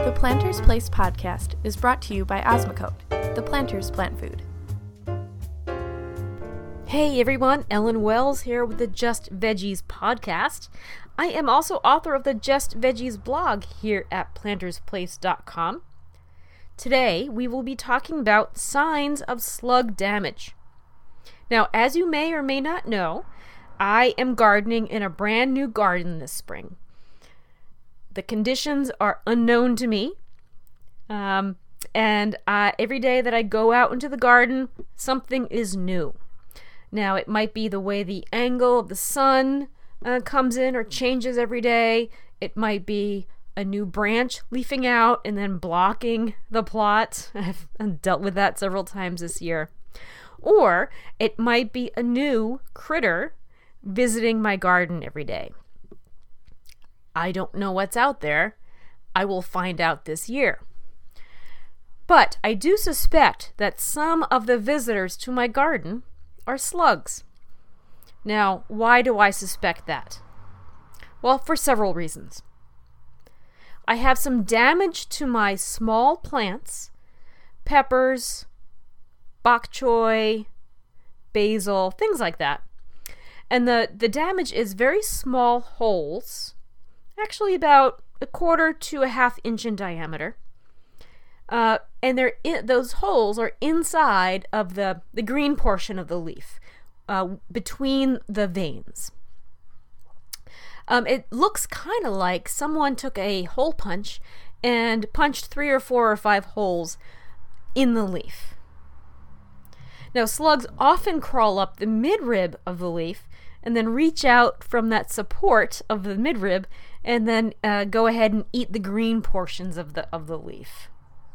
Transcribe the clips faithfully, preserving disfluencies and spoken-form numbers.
The Planter's Place podcast is brought to you by Osmocote, the Planter's Plant Food. Hey everyone, Ellen Wells here with the Just Veggies podcast. I am also author of the Just Veggies blog here at planters place dot com. Today we will be talking about signs of slug damage. Now, as you may or may not know, I am gardening in a brand new garden this spring. The conditions are unknown to me, um, and uh, every day that I go out into the garden, something is new. Now, it might be the way the angle of the sun uh, comes in or changes every day. It might be a new branch leafing out and then blocking the plot. I've dealt with that several times this year. Or it might be a new critter visiting my garden every day. I don't know what's out there. I will find out this year. But I do suspect that some of the visitors to my garden are slugs. Now, why do I suspect that? Well, for several reasons. I have some damage to my small plants, peppers, bok choy, basil, things like that. And the, the damage is very small holes, actually about a quarter to a half inch in diameter. Uh, and they're in, those holes are inside of the, the green portion of the leaf, uh, between the veins. Um, it looks kind of like someone took a hole punch and punched three or four or five holes in the leaf. Now, slugs often crawl up the midrib of the leaf and then reach out from that support of the midrib and then uh, go ahead and eat the green portions of the of the leaf.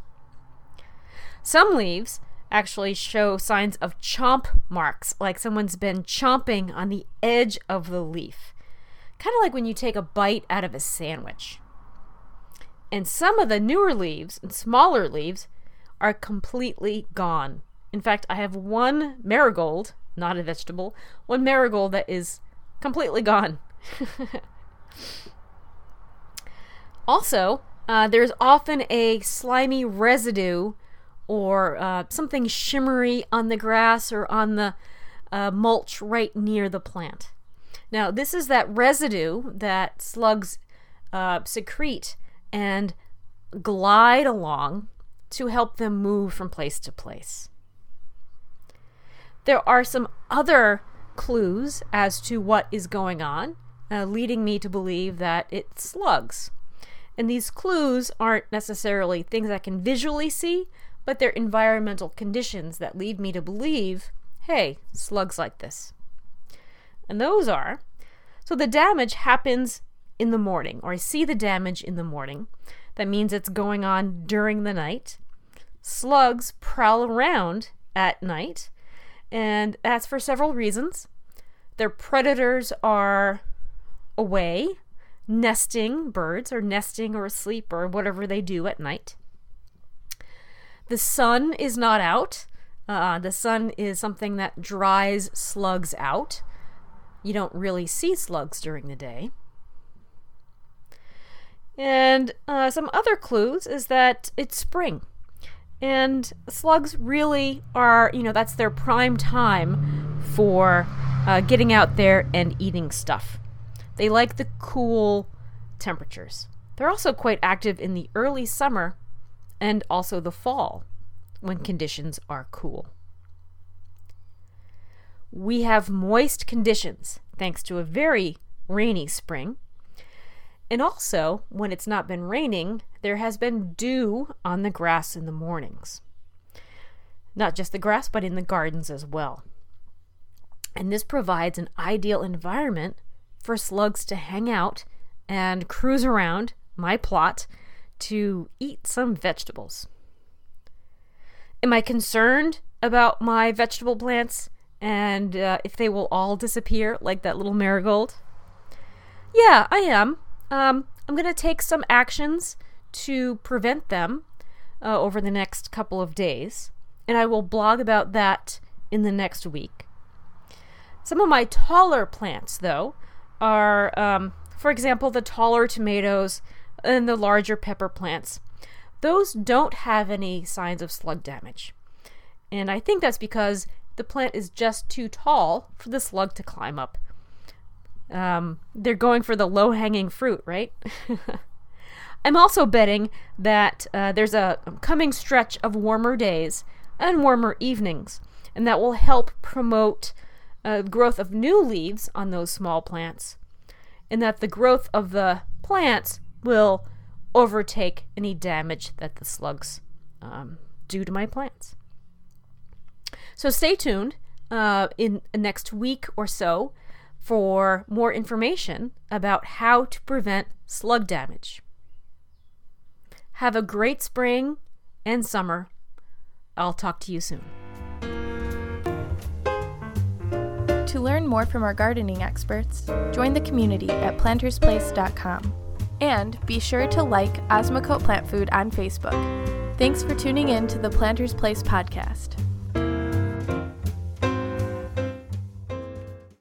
Some leaves actually show signs of chomp marks, like someone's been chomping on the edge of the leaf. Kind of like when you take a bite out of a sandwich. And some of the newer leaves and smaller leaves are completely gone. In fact, I have one marigold, not a vegetable, one marigold that is completely gone. Also, uh, there's often a slimy residue or uh, something shimmery on the grass or on the uh, mulch right near the plant. Now, this is that residue that slugs uh, secrete and glide along to help them move from place to place. There are some other clues as to what is going on, uh, leading me to believe that it's slugs. And these clues aren't necessarily things I can visually see, but they're environmental conditions that lead me to believe, hey, slugs like this. And those are, so the damage happens in the morning, or I see the damage in the morning. That means it's going on during the night. Slugs prowl around at night, and that's for several reasons. Their predators are away, nesting birds, or nesting or asleep, or whatever they do at night. The sun is not out. Uh, the sun is something that dries slugs out. You don't really see slugs during the day. And uh, some other clues is that it's spring. And slugs really are, you know, that's their prime time for uh, getting out there and eating stuff. They like the cool temperatures. They're also quite active in the early summer and also the fall when conditions are cool. We have moist conditions thanks to a very rainy spring. And also, when it's not been raining, there has been dew on the grass in the mornings. Not just the grass, but in the gardens as well. And this provides an ideal environment for slugs to hang out and cruise around my plot to eat some vegetables. Am I concerned about my vegetable plants and uh, if they will all disappear like that little marigold? Yeah, I am. Um, I'm going to take some actions to prevent them uh, over the next couple of days, and I will blog about that in the next week. Some of my taller plants, though, are, um, for example, the taller tomatoes and the larger pepper plants. those don't have any signs of slug damage. And I think that's because the plant is just too tall for the slug to climb up. Um, they're going for the low-hanging fruit, right? I'm also betting that uh, there's a coming stretch of warmer days and warmer evenings, and that will help promote uh, growth of new leaves on those small plants, and that the growth of the plants will overtake any damage that the slugs um, do to my plants. So stay tuned uh, in the next week or so for more information about how to prevent slug damage. Have a great spring and summer. I'll talk to you soon. To learn more from our gardening experts, join the community at planters place dot com. And be sure to like Osmocote Plant Food on Facebook. Thanks for tuning in to the Planters Place podcast.